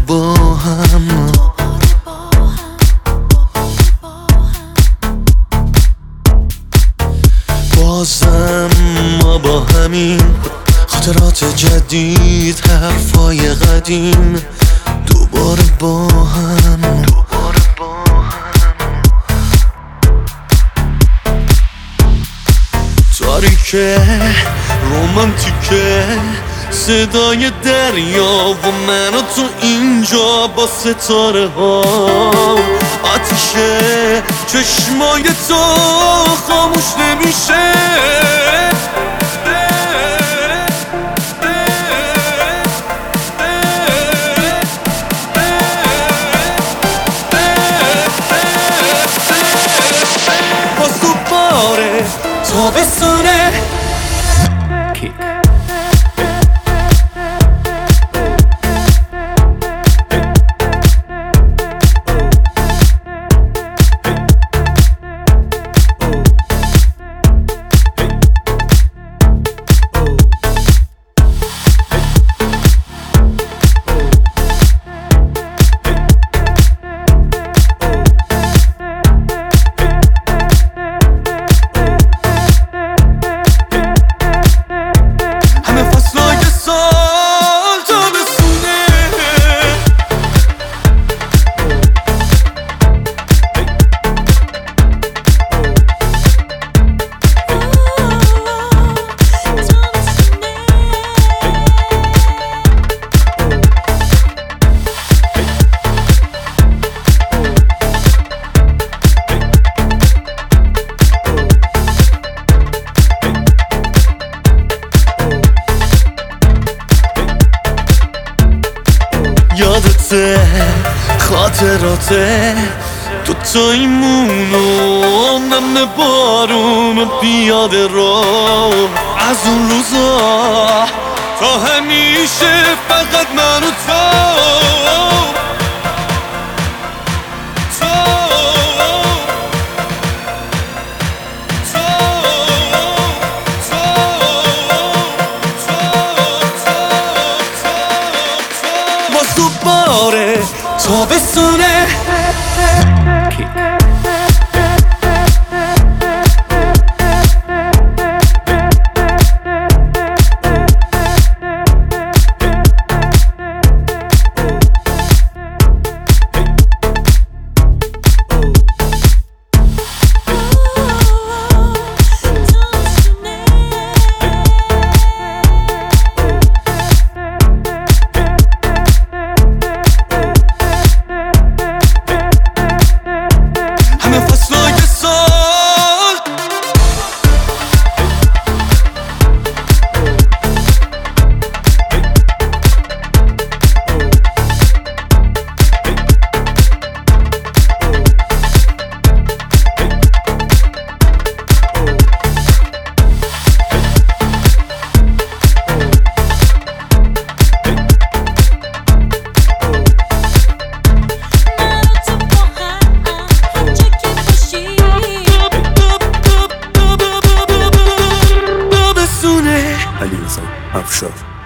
با هم. بازم ما با همین خاطرات جدید، حرفای قدیم، دوباره با هم. تاریکه رومانتیکه، صدای دریا و من و تو اینجا با ستاره ها. آتیشه چشمای تو خاموش نمیشه. باز دوباره تابستونه. یادته خاطراته دوتاییمون و نم بارون و بیاده رو از اون روزا تا همیشه فقط من و تو. باز دوباره تابستونه. علیرضا افشار.